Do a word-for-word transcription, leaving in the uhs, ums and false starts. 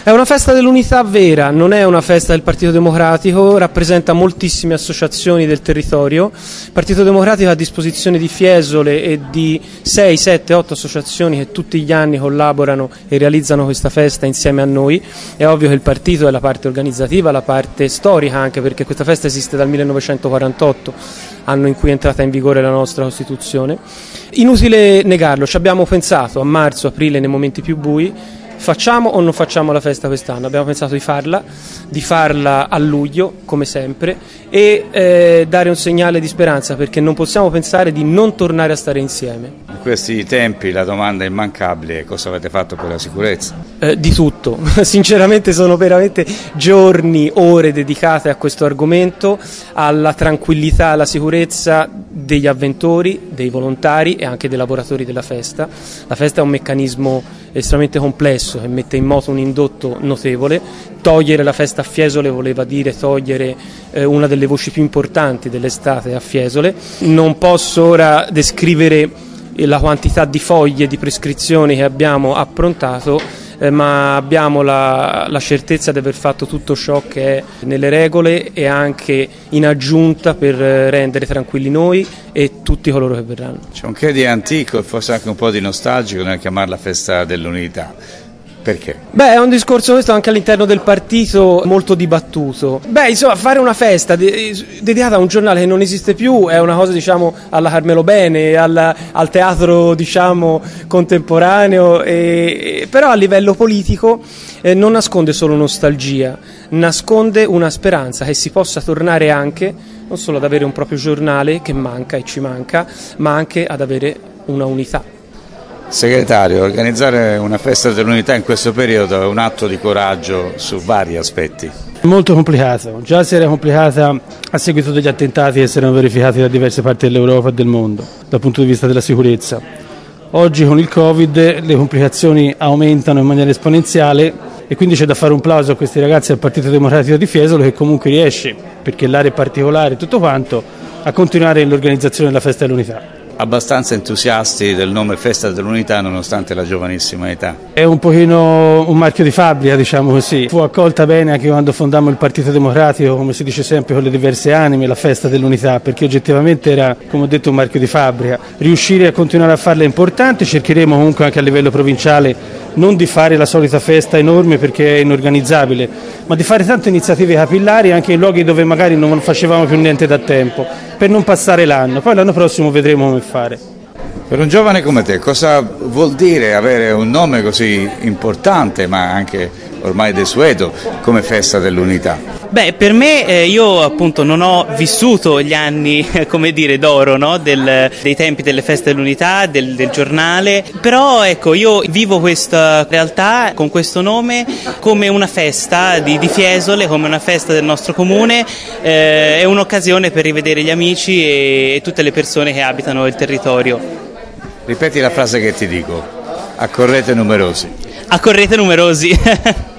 È una festa dell'unità vera, non è una festa del Partito Democratico, rappresenta moltissime associazioni del territorio. Il Partito Democratico ha a disposizione di Fiesole e di sei, sette, otto associazioni che tutti gli anni collaborano e realizzano questa festa insieme a noi. È ovvio che il partito è la parte organizzativa, la parte storica, anche perché questa festa esiste dal millenovecentoquarantotto, anno in cui è entrata in vigore la nostra Costituzione. Inutile negarlo, ci abbiamo pensato a marzo, aprile, nei momenti più bui. Facciamo o non facciamo la festa quest'anno? Abbiamo pensato di farla, di farla a luglio, come sempre, e eh, dare un segnale di speranza, perché non possiamo pensare di non tornare a stare insieme. In questi tempi la domanda immancabile è: cosa avete fatto per la sicurezza? Eh, di tutto, sinceramente sono veramente giorni, ore dedicate a questo argomento, alla tranquillità, alla sicurezza degli avventori, dei volontari e anche dei lavoratori della festa. La festa è un meccanismo estremamente complesso che mette in moto un indotto notevole. Togliere la festa a Fiesole voleva dire togliere eh, una delle voci più importanti dell'estate a Fiesole. Non posso ora descrivere la quantità di foglie di prescrizioni che abbiamo approntato, eh, ma abbiamo la, la certezza di aver fatto tutto ciò che è nelle regole e anche in aggiunta per rendere tranquilli noi e tutti coloro che verranno. C'è un che di antico e forse anche un po' di nostalgico nel chiamarla festa dell'unità. Perché? Beh, è un discorso questo anche all'interno del partito molto dibattuto. Beh, insomma, fare una festa de- dedicata a un giornale che non esiste più è una cosa, diciamo, alla Carmelo Bene, alla, al teatro, diciamo, contemporaneo, e, e, però a livello politico eh, non nasconde solo nostalgia, nasconde una speranza che si possa tornare anche, non solo ad avere un proprio giornale che manca e ci manca, ma anche ad avere una unità. Segretario, organizzare una festa dell'unità in questo periodo è un atto di coraggio su vari aspetti. Molto complicato, già si era complicata a seguito degli attentati che si erano verificati da diverse parti dell'Europa e del mondo dal punto di vista della sicurezza. Oggi con il Covid le complicazioni aumentano in maniera esponenziale e quindi c'è da fare un plauso a questi ragazzi del Partito Democratico di Fiesole, che comunque riesce, perché l'area è particolare e tutto quanto, a continuare nell'organizzazione della festa dell'unità. Abbastanza entusiasti del nome Festa dell'Unità nonostante la giovanissima età. È un pochino un marchio di fabbrica, diciamo così. Fu accolta bene anche quando fondammo il Partito Democratico, come si dice sempre, con le diverse anime, la Festa dell'Unità, perché oggettivamente era, come ho detto, un marchio di fabbrica. Riuscire a continuare a farla è importante, cercheremo comunque anche a livello provinciale non di fare la solita festa enorme perché è inorganizzabile, ma di fare tante iniziative capillari anche in luoghi dove magari non facevamo più niente da tempo, per non passare l'anno. Poi l'anno prossimo vedremo come fare. Per un giovane come te cosa vuol dire avere un nome così importante ma anche ormai desueto come Festa dell'Unità? Beh, per me eh, io appunto non ho vissuto gli anni, come dire, d'oro, no? Del, dei tempi delle feste dell'unità, del, del giornale, però ecco, io vivo questa realtà con questo nome come una festa di, di Fiesole, come una festa del nostro comune, eh, è un'occasione per rivedere gli amici e, e tutte le persone che abitano il territorio. Ripeti la frase che ti dico: accorrete numerosi. Accorrete numerosi.